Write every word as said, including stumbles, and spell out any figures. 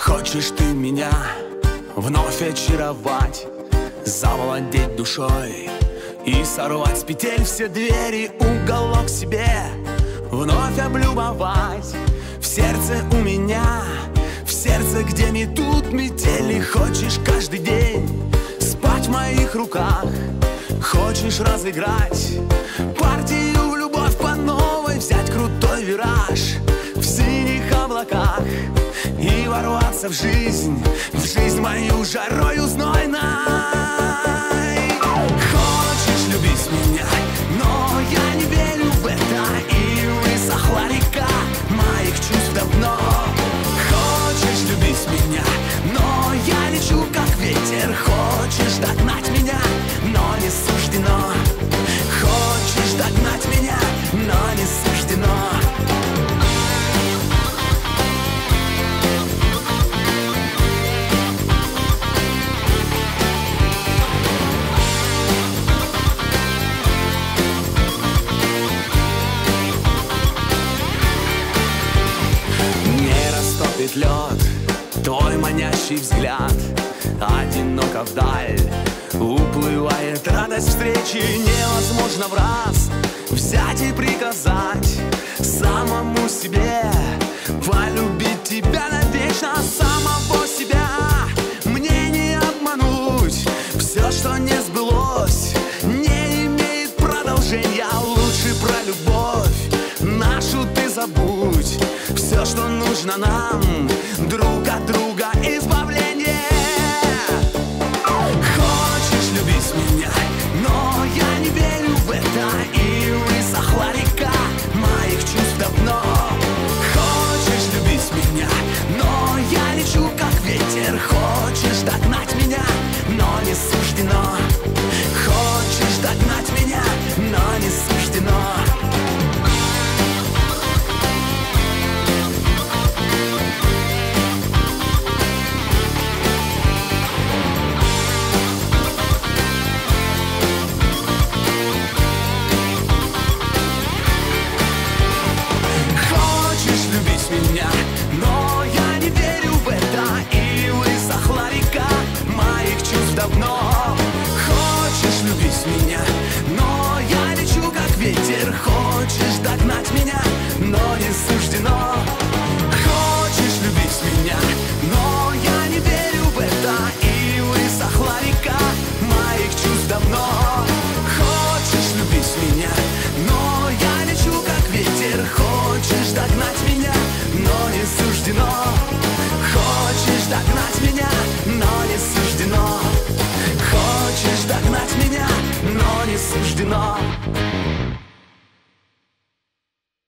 Хочешь ты меня вновь очаровать, завладеть душой и сорвать с петель все двери, уголок себе вновь облюбовать. В сердце у меня, в сердце, где метут метели. Хочешь каждый день спать в моих руках, хочешь разыграть партию в любовь по новой, взять крутой вираж в синих облаках и ворваться в жизнь, в жизнь мою жарою знойной. Хочешь любить меня, но я не верю в это, и высохла река моих чувств давно. Хочешь любить меня, но я лечу как ветер. Хочешь догнать меня, но не суждено. Хочешь догнать меня, но не суждено. Лед, твой манящий взгляд, одиноко вдаль уплывает радость встречи. Невозможно в раз взять и приказать самому себе полюбить тебя навечно. Самого себя мне не обмануть. Все, что не сбылось, не имеет продолжения. Лучше про любовь нашу ты забудь. Все, что нужно нам, друг от друга избавление. Хочешь любить меня, но я не верю в это, и высохла река моих чувств давно. Хочешь любить меня, но я лечу как ветер. Хочешь догнать меня, но не суждено. Хочешь догнать меня, но не суждено. Меня, но я не верю в это, и высохла река моих чувств давно. Хочешь любить меня, но я лечу как ветер. Хочешь догнать меня, но не суждено. Хочешь любить меня, но я не верю в это, и высохла река моих чувств давно. Хочешь любить меня, но я лечу как ветер. Хочешь догнать меня, но не суждено. Хочешь догнать меня, но не суждено. Хочешь догнать меня, но не суждено.